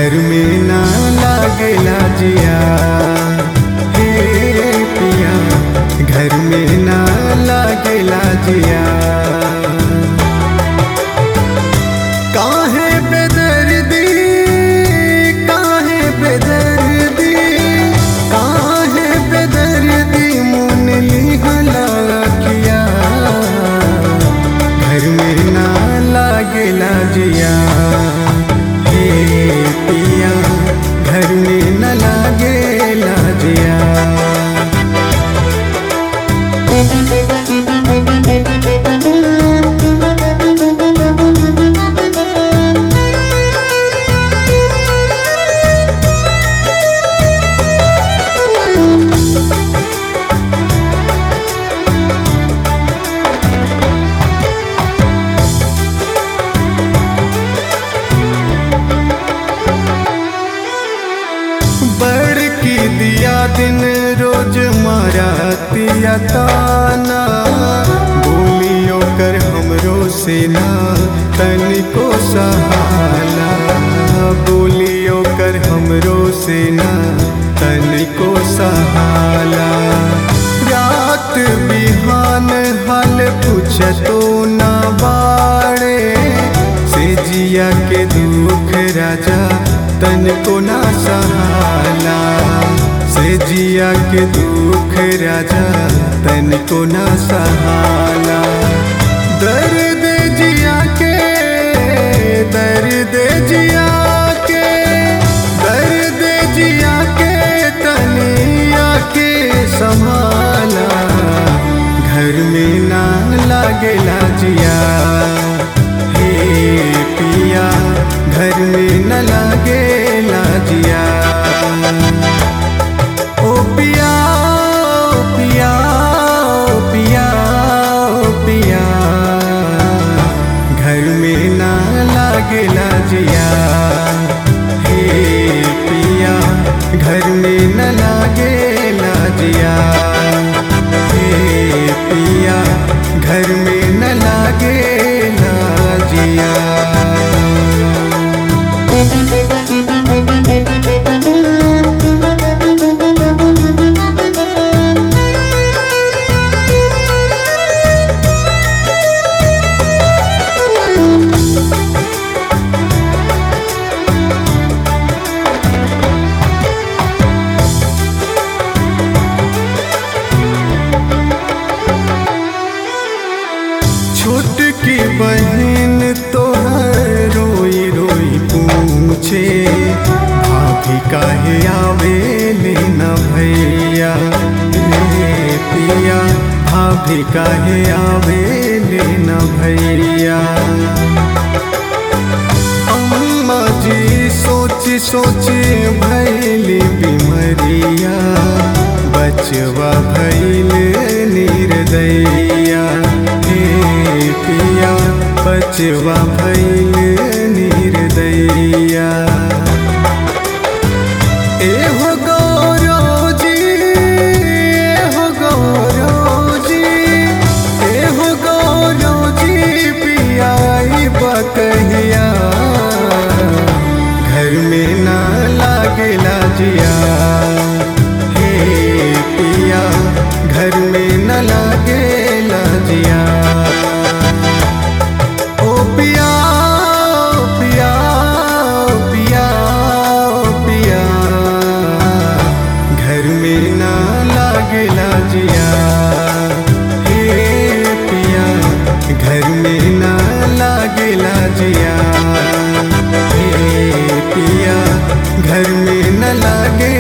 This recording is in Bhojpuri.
घर में ना लागेला जिया। हे पिया घर में ना लागेला जिया। काहे बेदर्दी काहे बेदर्दी काहे बेदर्दी मुन लिहला किया। घर में ना लागेला जिया। हे पिया घर में न लागेला जिया। बड़की दिया दिन रोज मारतिया ताना। बोलियो कर हमरो से ना तनिको सहाला। बोलियो कर हमरो से ना तनिको सहाला। रात बिहान हाल पूछतो ना बाड़े। से जिया के दुख राजा तनिको ना सहाला। से जिया के दुख राजा तनिको ना सहाला। दर्द जिया के दर्द जिया के दर्द जिया के तनिया के संभाला। घर में ना लागेला जिया। हे पिया घर में न लागेला जिया। ओ पिया ओ पिया ओ पिया ओ पिया घर में न लागेला जिया। हे पिया घर में न लागेला जिया। हे पिया घर में न लागेला जिया। छोटकी बहन तोहर रोई रोई पूछे। भाभी काहे आवेले न भैया। रे पिया भाभी काहे आवेले न भैया। अम्मा जी सोची सोची भैली बिमरिया। बचवा भैले निर्दया। हे पिया बचवा भैले निर्दया। एहो गौरव जी एहो गौरव जी एहो गौरव जी पियाई बकहिया। घर में ना लागेला जिया। हे पिया घर में न लागेला जिया। ओ पिया ओ पिया ओ पिया ओ पिया घर में न लागेला जिया। हे पिया घर में न लागेला जिया। हे पिया घर में न लागे